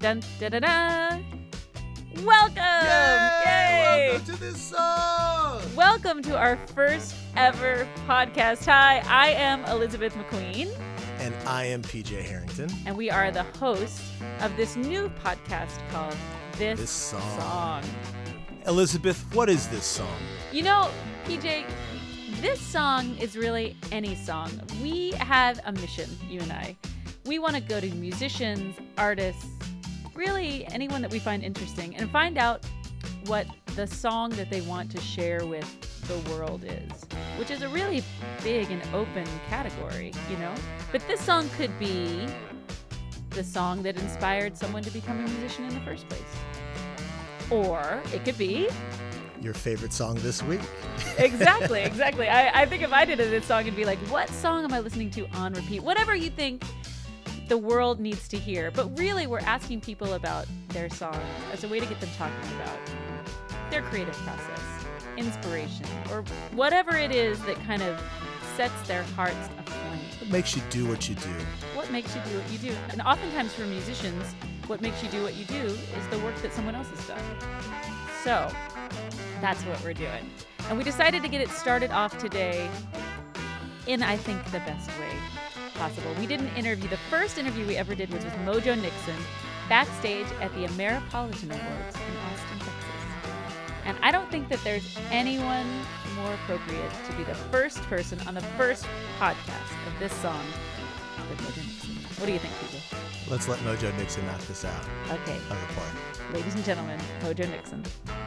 Dun, da, da, da. Welcome! Yay! Welcome to this song! Welcome to our first ever podcast. Hi, I am Elizabeth McQueen. And I am PJ Harrington. And we are the hosts of this new podcast called This Song. Elizabeth, what is this song? You know, PJ, this song is really any song. We have a mission, you and I. We want to go to musicians, artists, really anyone that we find interesting, and find out what the song that they want to share with the world is, which is a really big and open category, you know? But this song could be the song that inspired someone to become a musician in the first place. Or it could be your favorite song this week. Exactly. I think if I did this song, it'd be like, what song am I listening to on repeat? Whatever you think the world needs to hear. But really, we're asking people about their songs as a way to get them talking about their creative process, inspiration, or whatever it is that kind of sets their hearts aflame. What makes you do what you do? What makes you do what you do? And oftentimes for musicians, what makes you do what you do is the work that someone else has done. So that's what we're doing. And we decided to get it started off today in, I think, the best way possible. We did an interview. The first interview we ever did was with Mojo Nixon backstage at the Ameripolitan Awards in Austin, Texas. And I don't think that there's anyone more appropriate to be the first person on the first podcast of this song than Mojo Nixon. What do you think, people? Let's let Mojo Nixon knock this out. Okay. Of the park. Ladies and gentlemen, Mojo Nixon.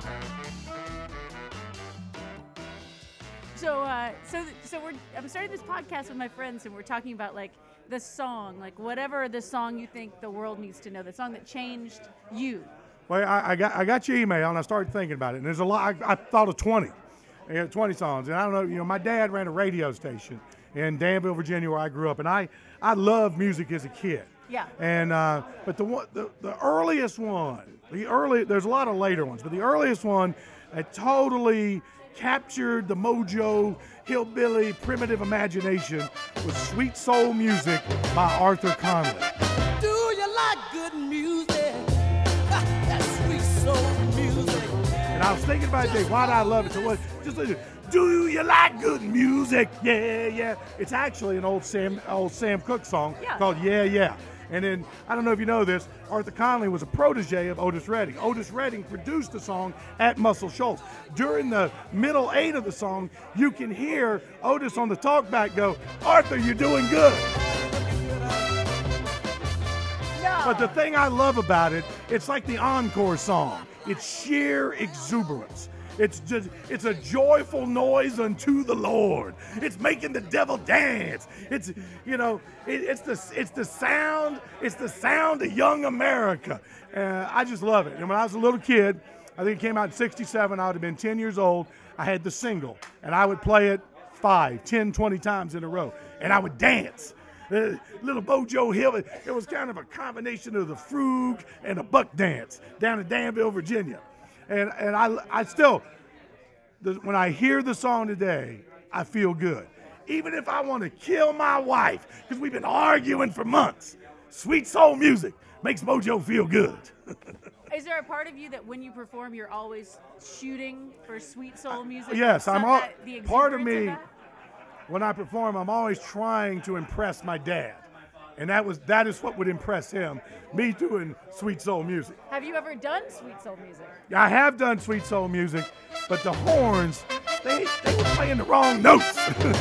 So I'm starting this podcast with my friends, and we're talking about like the song, like whatever the song you think the world needs to know, the song that changed you. Well, I got your email, and I started thinking about it, and there's a lot. I thought of 20 songs, and I don't know. You know, my dad ran a radio station in Danville, Virginia, where I grew up, and I loved music as a kid. Yeah. And but the earliest one, there's a lot of later ones, but the earliest one that totally captured the mojo, hillbilly, primitive imagination was Sweet Soul Music by Arthur Conley. Do you like good music? That's sweet soul music. And I was thinking about it today, why did I love it so much? Just listen, do you like good music? Yeah, yeah. It's actually an old Sam Cooke song called Yeah, Yeah. And then, I don't know if you know this, Arthur Conley was a protege of Otis Redding. Otis Redding produced the song at Muscle Shoals. During the middle 8 of the song, you can hear Otis on the talkback go, Arthur, you're doing good. No. But the thing I love about it, it's like the encore song. It's sheer exuberance. It's a joyful noise unto the Lord. It's making the devil dance. It's the sound of young America. I just love it. And when I was a little kid, I think it came out in '67. I would have been 10 years old. I had the single, and I would play it 5, 10, 20 times in a row, and I would dance. Little Mojo Hill, it was kind of a combination of the Frug and a buck dance down in Danville, Virginia. And I still, when I hear the song today, I feel good. Even if I want to kill my wife, because we've been arguing for months, Sweet Soul Music makes Mojo feel good. Is there a part of you that when you perform, you're always shooting for Sweet Soul music? Yes, part of me, that? when I perform, I'm always trying to impress my dad. And that is what would impress him, me doing Sweet Soul Music. Have you ever done Sweet Soul music? I have done Sweet Soul Music, but the horns, they were playing the wrong notes.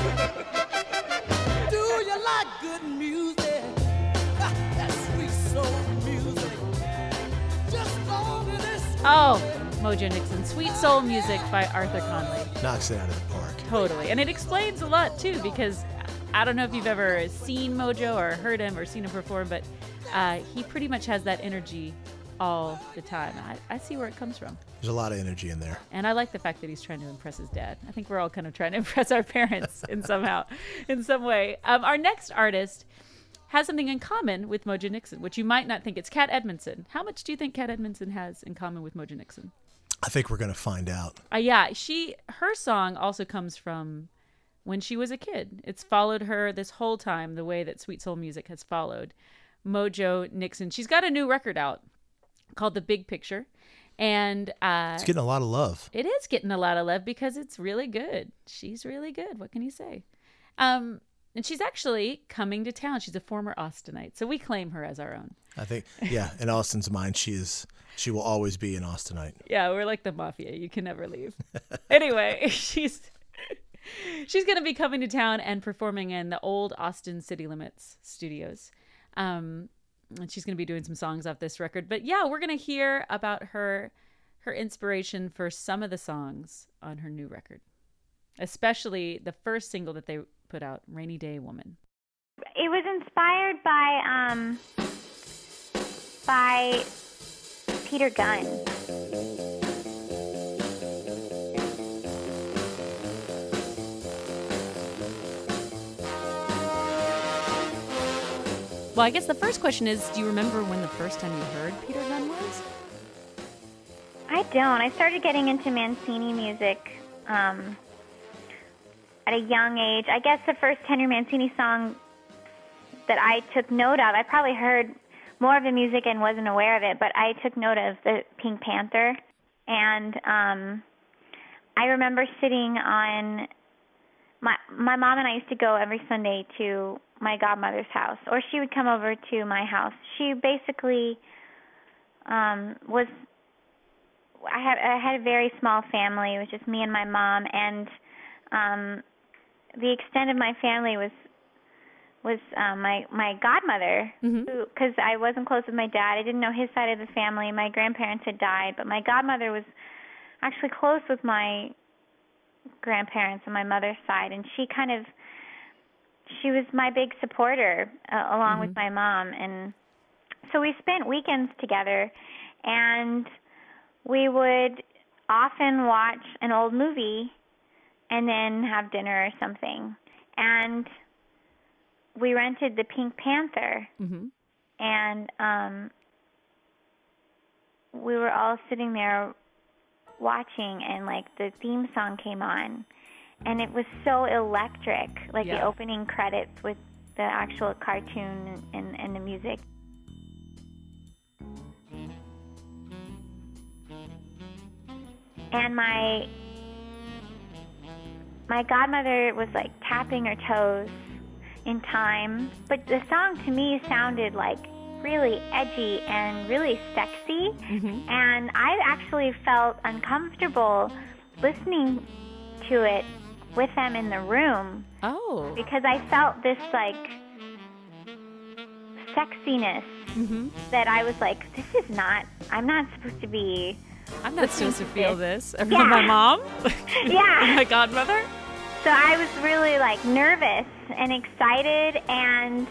Do you like good music? That's sweet soul music. Just long as this. Oh, Mojo Nixon, Sweet Soul Music by Arthur Conley. Knocks it out of the park. Totally. And it explains a lot, too, because I don't know if you've ever seen Mojo or heard him or seen him perform, but he pretty much has that energy all the time. I see where it comes from. There's a lot of energy in there. And I like the fact that he's trying to impress his dad. I think we're all kind of trying to impress our parents in some way. Our next artist has something in common with Mojo Nixon, which you might not think. It's Kat Edmondson. How much do you think Kat Edmondson has in common with Mojo Nixon? I think we're going to find out. Her song also comes from when she was a kid. It's followed her this whole time, the way that Sweet Soul Music has followed Mojo Nixon. She's got a new record out called The Big Picture. And It's getting a lot of love. it is getting a lot of love because it's really good. She's really good. What can you say? And she's actually coming to town. She's a former Austinite, so we claim her as our own. I think, yeah, in Austin's mind, she will always be an Austinite. Yeah, we're like the mafia. You can never leave. Anyway, she's going to be coming to town and performing in the old Austin City Limits studios. And she's going to be doing some songs off this record. But yeah, we're going to hear about her inspiration for some of the songs on her new record, especially the first single that they put out, Rainy Day Woman. It was inspired by Peter Gunn. Well, I guess the first question is, do you remember when the first time you heard Peter Gunn was? I don't. I started getting into Mancini music at a young age. I guess the first Henry Mancini song that I took note of, I probably heard more of the music and wasn't aware of it, but I took note of the Pink Panther. And I remember sitting on, my mom and I used to go every Sunday to my godmother's house, or she would come over to my house. She basically I had a very small family. It was just me and my mom, and the extent of my family was my godmother, because I wasn't close with my dad. I didn't know his side of the family. My grandparents had died, but my godmother was actually close with my grandparents on my mother's side, and she was my big supporter along with my mom. And so we spent weekends together, and we would often watch an old movie and then have dinner or something. And we rented the Pink Panther, and we were all sitting there watching, and like the theme song came on, and it was so electric, like the opening credits with the actual cartoon and the music. And my godmother was like tapping her toes in time, but the song to me sounded like really edgy and really sexy, and I actually felt uncomfortable listening to it with them in the room. Oh. Because I felt this like sexiness that I was like, I'm not supposed to be. I'm not supposed to feel this. Yeah. My mom? Yeah. My godmother? So I was really like nervous and excited, and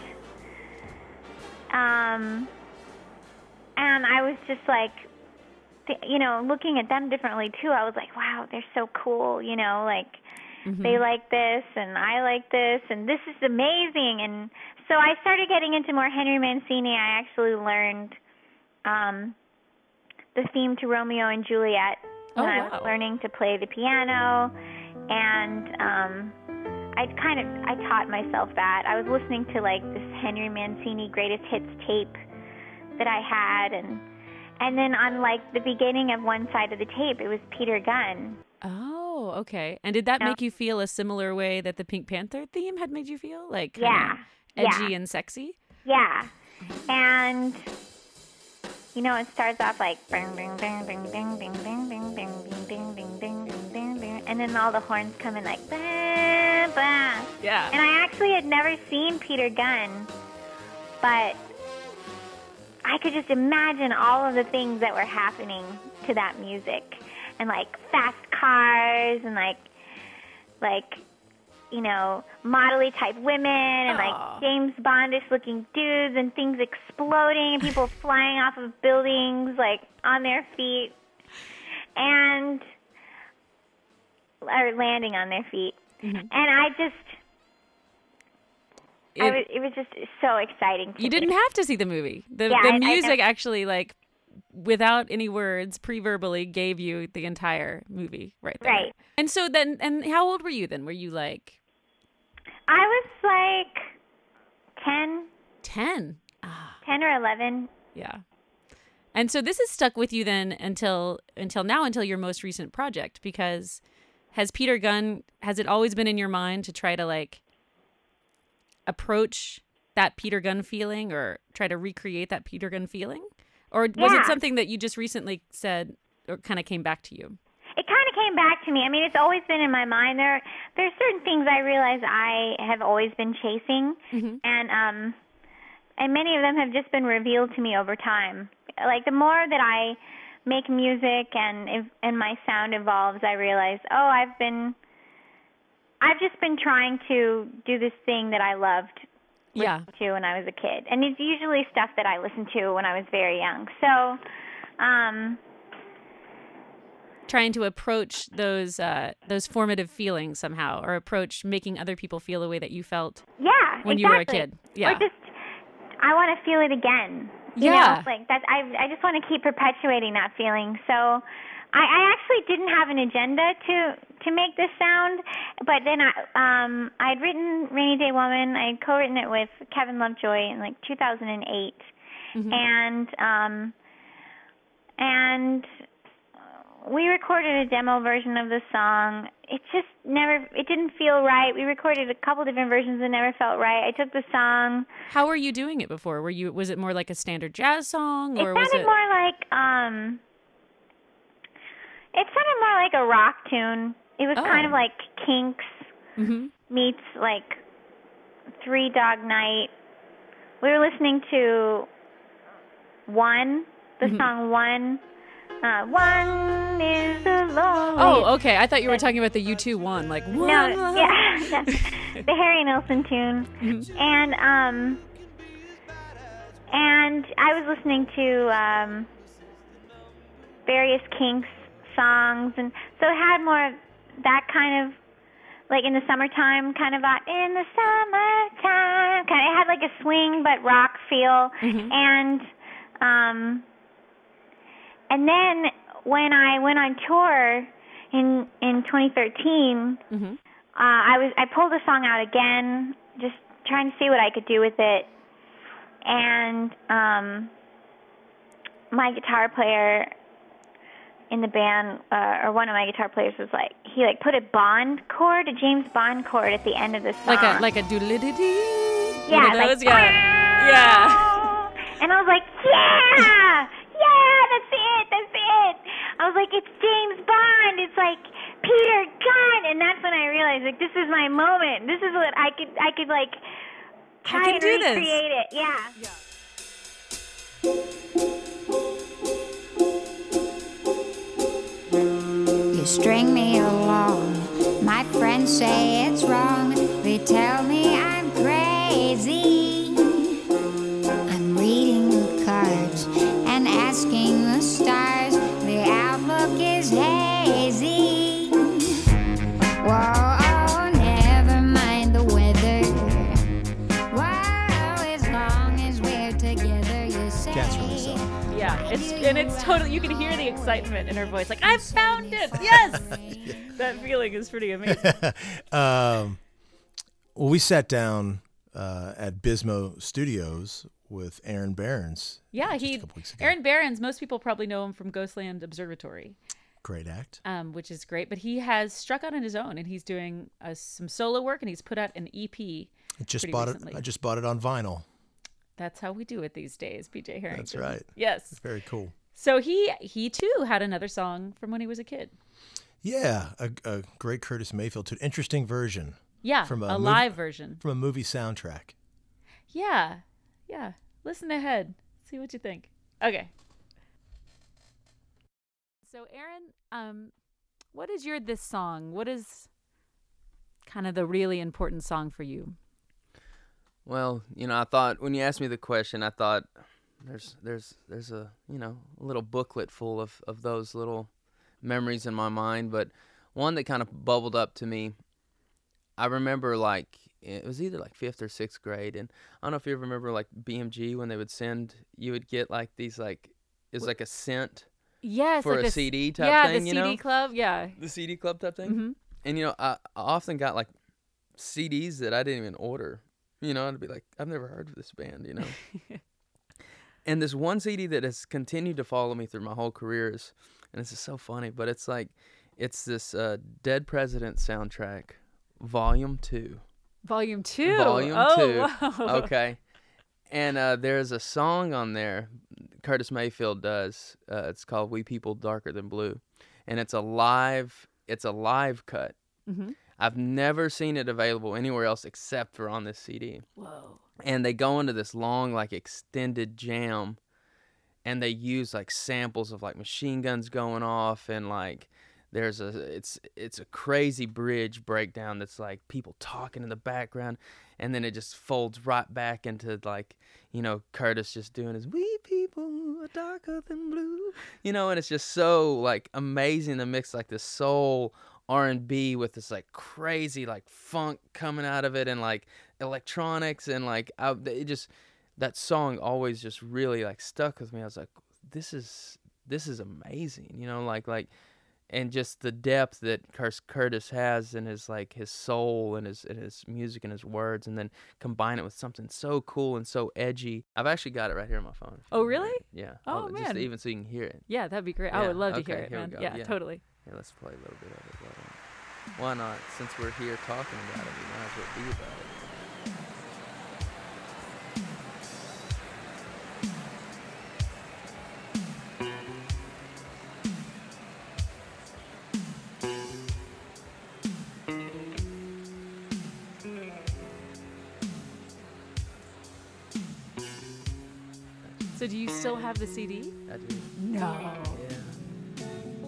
I was just like, looking at them differently too. I was like, wow, they're so cool, like they like this and I like this and this is amazing. And so I started getting into more Henry Mancini. I actually learned the theme to Romeo and Juliet when I was learning to play the piano, and I taught myself that. I was listening to like this Henry Mancini greatest hits tape that I had, and then on like the beginning of one side of the tape, it was Peter Gunn. Oh, okay. And did that make you feel a similar way that the Pink Panther theme had made you feel? Like edgy and sexy? Yeah. And it starts off like bing bing bing bing bing bing bing bing bing bing bing bing bing bing bing, and then all the horns come in like bah, bah. Yeah. And I actually had never seen Peter Gunn, but I could just imagine all of the things that were happening to that music, and like fast cars and like modelly type women and like James Bondish looking dudes and things exploding and people flying off of buildings like on their feet or landing on their feet. And it was just so exciting to You didn't me. have to see the movie. The music actually, like, without any words, pre-verbally gave you the entire movie right there. Right. And so then, and how old were you then? Were you like... I was like 10. 10? 10 or 11. Yeah. And so this has stuck with you then until now, until your most recent project, because has it always been in your mind to try to like approach that Peter Gunn feeling or try to recreate that Peter Gunn feeling? Or was it something that you just recently said or kind of came back to you? It kind of came back to me. I mean, it's always been in my mind. There's certain things I realize I have always been chasing, and many of them have just been revealed to me over time. Like the more that I make music and my sound evolves, I realize, I've just been trying to do this thing that I loved listening to when I was a kid, and it's usually stuff that I listened to when I was very young. So, trying to approach those formative feelings somehow, or approach making other people feel the way that you felt when you were a kid. Yeah. Or just, I want to feel it again. You know, like that. I just want to keep perpetuating that feeling. So I actually didn't have an agenda to make this sound, but then I'd written Rainy Day Woman. I'd co-written it with Kevin Lovejoy in like 2008, and we recorded a demo version of the song. It didn't feel right. We recorded a couple different versions that never felt right. I took the song. How were you doing it before? Was it more like a standard jazz song, or it sounded more like a rock tune. It was kind of like Kinks meets like Three Dog Night. We were listening to the song One. One is the lonely. Oh, okay. I thought you were talking about the U2 One, like one. No, the Harry Nilsson tune, and I was listening to various Kinks songs, and so it had more of that kind of, like in the summertime, kind of in the summertime. It had like a swing but rock feel, and then when I went on tour in 2013, I pulled the song out again, just trying to see what I could do with it. And my guitar player in the band, or one of my guitar players, was like, he like put a James Bond chord at the end of the song, like a doodle-dee-dee. Yeah, like yeah. And I was like, yeah, that's it. I was like, it's James Bond. It's like Peter Gunn, and that's when I realized, like, this is my moment. This is what I could like try and recreate it. Yeah. You string me along. My friends say it's wrong. They tell me I'm crazy. I'm reading the cards and asking the stars. The outlook is hazy. Whoa, never mind the weather. Whoa, as long as we're together, you say. Cat's really selling. Yeah, it's totally, you can hear the excitement in her voice. Like, I found it. Yes. That feeling is pretty amazing. Well, we sat down at Bismo Studios with Aaron Behrens. Yeah, just a couple weeks ago. Aaron Behrens, most people probably know him from Ghostland Observatory. Great act. Which is great, but he has struck out on his own, and he's doing some solo work, and he's put out an EP. I just bought it on vinyl. That's how we do it these days, PJ Harrington. That's right. Yes. It's very cool. So he too had another song from when he was a kid. Yeah, a great Curtis Mayfield tune. Interesting version. Yeah, from a live version. From a movie soundtrack. Yeah. Listen ahead. See what you think. Okay. So Aaron, what is your this song? What is kind of the really important song for you? Well, I thought when you asked me the question, I thought there's a little booklet full of those little memories in my mind, but one that kind of bubbled up to me, I remember like it was either like 5th or 6th grade, and I don't know if you remember like BMG when they would you would get like these like it was like a cent for like a CD type thing, the CD club, the CD club type thing, and I often got like CDs that I didn't even order. I'd be like, I've never heard of this band, And this one CD that has continued to follow me through my whole career is, and this is so funny, but it's this Dead President soundtrack, Volume 2. Volume 2? Volume 2. Wow. Okay. And there's a song on there Curtis Mayfield does. It's called We People Darker Than Blue. And it's a live cut. Mm-hmm. I've never seen it available anywhere else except for on this CD. Whoa. And they go into this long, like, extended jam, and they use, like, samples of, like, machine guns going off, and, like, it's a crazy bridge breakdown that's, like, people talking in the background, and then it just folds right back into, like, you know, Curtis just doing his, we people are darker than blue, you know, and it's just so, like, amazing to mix, like, this soul R&B with this, like, crazy, like, funk coming out of it, and, like, electronics, and, like, that song always just really, like, stuck with me. I was like, this is amazing, you know, like, and just the depth that Curtis has in his, like, his soul and his music and his words, and then combine it with something so cool and so edgy. I've actually got it right here on my phone. Oh, really? Yeah. Oh, man. Just even so you can hear it. Yeah, that'd be great. Yeah, I would love to okay, hear it, here we man. go. Yeah, Yeah. totally. Here, let's play a little bit of it. Why not? Since we're here talking about it, we might as well be about it. So do you still have the CD? I do. No. Yeah.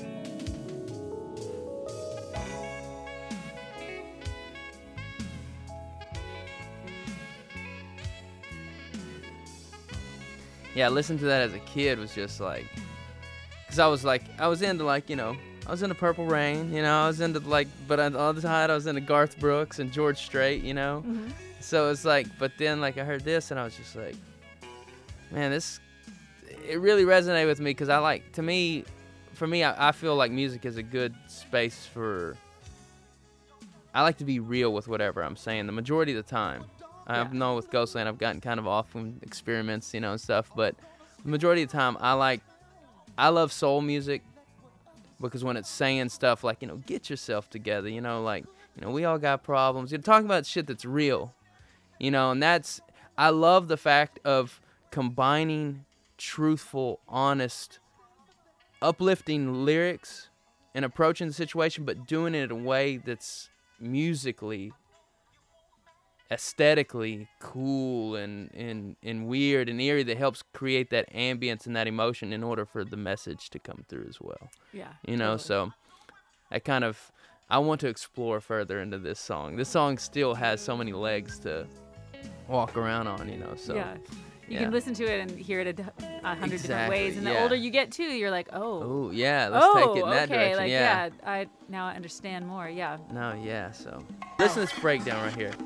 Yeah, listening to that as a kid was just like, because I was into, like, you know, I was into Purple Rain, you know, I was into, like, but on the other side I was into Garth Brooks and George Strait, you know. Mm-hmm. So it's like, but then, like, I heard this and I was just like, man, it really resonated with me, because for me, I feel like music is a good space for, I like to be real with whatever I'm saying the majority of the time. I know with Ghostland I've gotten kind of off on experiments, you know, and stuff, but the majority of the time I love soul music, because when it's saying stuff like, you know, get yourself together, you know, like, you know, we all got problems. You're talking about shit that's real, you know, and I love the fact of combining truthful, honest, uplifting lyrics and approaching the situation, but doing it in a way that's musically, aesthetically cool and weird and eerie, that helps create that ambience and that emotion in order for the message to come through as well. Yeah. You know, totally. so I want to explore further into this song. This song still has so many legs to walk around on, you know, so. Yeah. You Yeah. can listen to it and hear it 100 different Exactly, ways, and the yeah. older you get too, you're like, Oh, yeah, let's take it in that okay, direction. like, yeah. now I understand more. Yeah. No, yeah, so. Listen to this breakdown right here.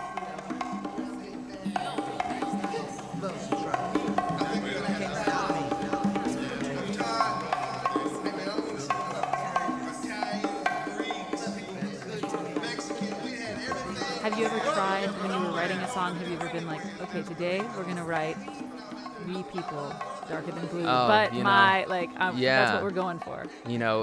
Have you ever tried, when you were writing a song, have you ever been like, okay, today we're going to write We People Darker Than Blue, Oh, but you know, that's yeah. what we're going for. You know,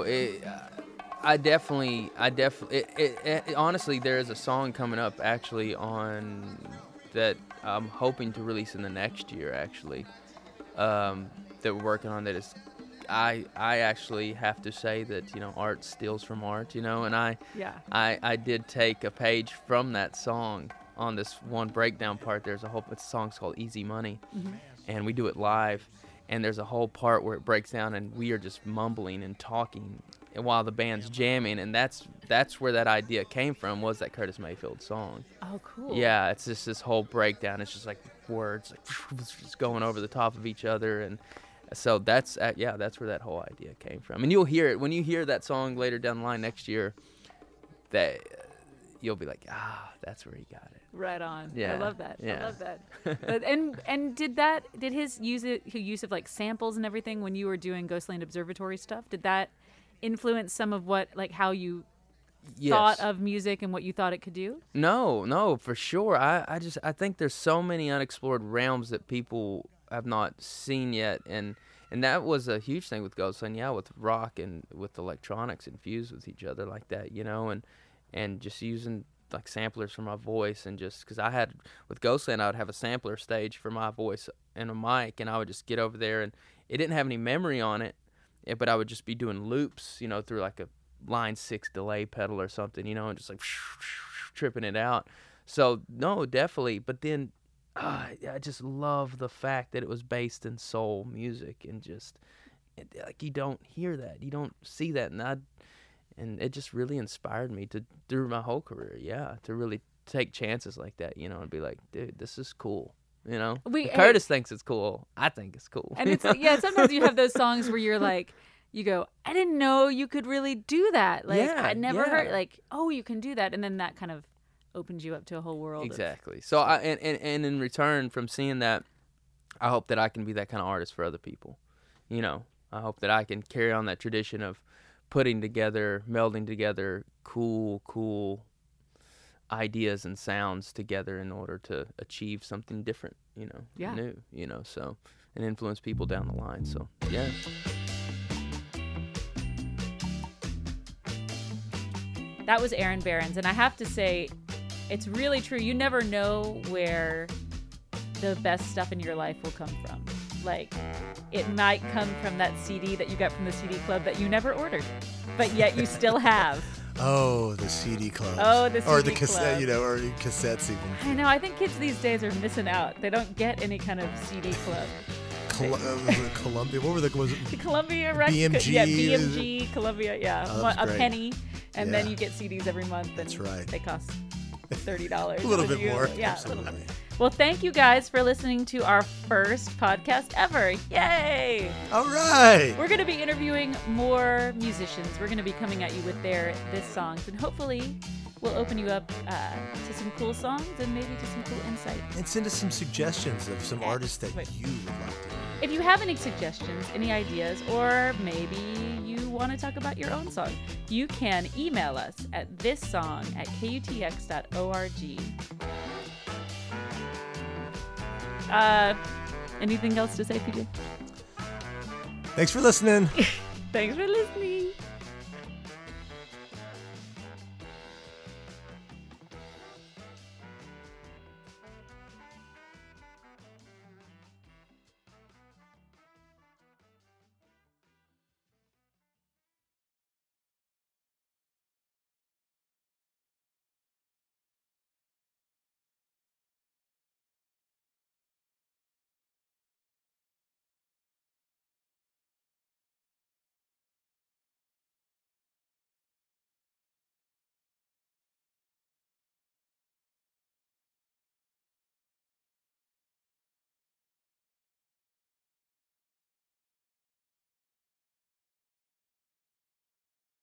honestly, there is a song coming up actually on that I'm hoping to release in the next year, actually, that we're working on, that is, I actually have to say that, you know, art steals from art, you know, and I did take a page from that song on this one breakdown part. There's a song's called Easy Money, Mm-hmm. and we do it live, and there's a whole part where it breaks down and we are just mumbling and talking while the band's jamming, and that's where that idea came from, was that Curtis Mayfield song. Oh, cool. Yeah, it's just this whole breakdown. It's just like words like just going over the top of each other, and so that's where that whole idea came from. And you'll hear it when you hear that song later down the line next year. That you'll be like, that's where he got it. Right on. Yeah. I love that. Yeah. I love that. and did his use of like samples and everything when you were doing Ghostland Observatory stuff, did that influence some of what, like, how you thought of music and what you thought it could do? No, for sure. I think there's so many unexplored realms that people have not seen yet, and that was a huge thing with Ghostland, with rock and with electronics infused with each other like that, and just using like samplers for my voice, and just because with Ghostland I would have a sampler stage for my voice and a mic, and I would just get over there, and it didn't have any memory on it, but I would just be doing loops, through like a line 6 delay pedal or something, and just like tripping it out. So no, definitely. But then I just love the fact that it was based in soul music, and just like you don't hear that, you don't see that, and it just really inspired me through my whole career, to really take chances like that, and be like, dude, this is cool. Curtis thinks it's cool. I think it's cool. And it's sometimes you have those songs where you're like, you go, I didn't know you could really do that. Like I never heard like, oh, you can do that, and then that kind of opens you up to a whole world. Exactly. So and in return from seeing that, I hope that I can be that kind of artist for other people. I hope that I can carry on that tradition of melding together cool ideas and sounds together in order to achieve something different, new, so, and influence people down the line. So, yeah. That was Aaron Behrens, and I have to say, it's really true. You never know where the best stuff in your life will come from. Like, it might come from that CD that you got from the CD club that you never ordered, but yet you still have. Oh, the CD clubs. Oh, the CD or the cassette, club. Or cassettes even. I know. I think kids these days are missing out. They don't get any kind of CD club. Columbia. What were was it? The Columbia Records. BMG. Yeah, BMG, Columbia. Yeah, Oh, a great. penny, and then you get CDs every month. And That's right. They cost $30. A little bit more. Yeah, Absolutely. a little bit. Well, thank you guys for listening to our first podcast ever. Yay! All right. We're going to be interviewing more musicians. We're going to be coming at you with their songs, and hopefully we'll open you up to some cool songs and maybe to some cool insight. And send us some suggestions of some artists that you would like to hear. If you have any suggestions, any ideas, or maybe you want to talk about your own song, you can email us at thissong@kutx.org. Anything else to say, PJ? Thanks for listening. Thanks for listening.